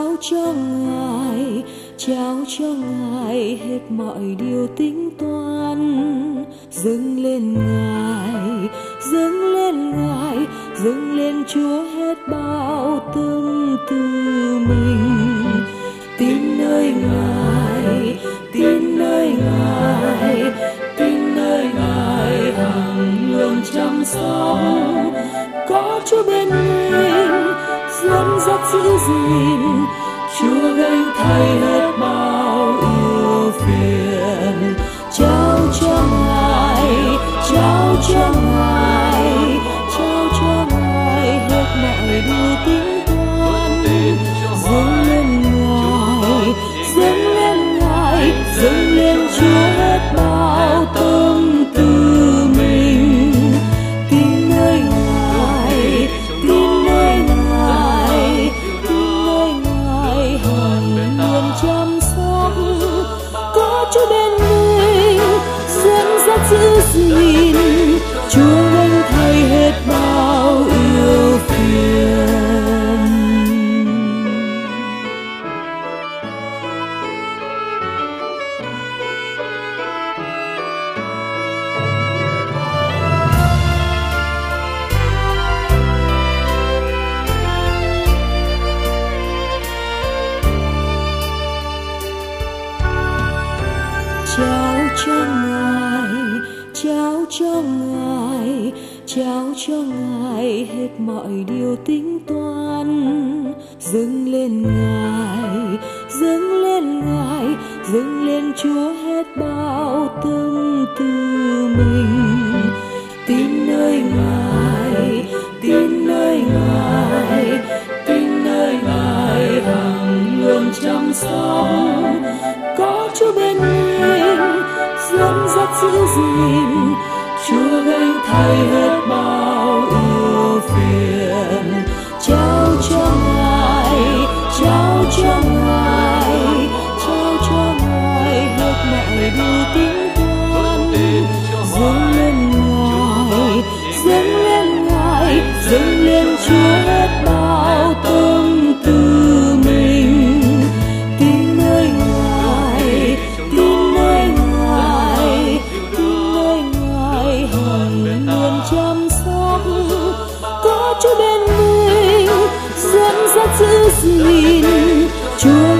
trao cho Ngài, trao cho Ngài hết mọi điều tính toán. Dâng lên Ngài, dâng lên Ngài, dâng lên Chúa hết bao tâm tư mình. Tin nơi Ngài, tin nơi Ngài, tin nơi Ngài hằng luôn chăm sóc. Có Chúa bên mình dẫn dắt giữ gìn, Chúa gánh thay hết bao ưu phiền. Trao cho Ngài, trao cho Ngài, trao cho Ngài hết mọi điều tính toán. Dâng lên Ngài, dâng lên Ngài, dâng lên Chúa hết bao tâm tư mình. Tin nơi Ngài, tin nơi Ngài, tin nơi Ngài hằng luôn chăm sóc. Có Chúa bên mình dẫn dắt giữ gìn, Chúa gánh thay hết bao ưu phiền. Trao cho Ngài, trao cho Ngài, trao cho Ngài hết mọi điều tính toán. Dâng lên Ngài, dâng lên Ngài, dâng lên Chúa hết bao tâm tư mình. Tin nơi Ngài, tin nơi Ngài, tin nơi Ngài hằng luôn chăm sóc. Có Chúa bên mình dẫn dắt giữ gìn, Chúa gánh thay hết bao ưu phiền. Trao cho Ngài, trao cho Ngài, trao cho Ngài hết mọi điều tính toán. Dâng lên Ngài, dâng lên Ngài, dâng lên Chúa hết bao tâm tư mình. Tin nơi Ngài, tin nơi Ngài, tin nơi Ngài hằng luôn chăm sóc. Có Chúa bên mình dẫn dắt giữ gìn, Chúa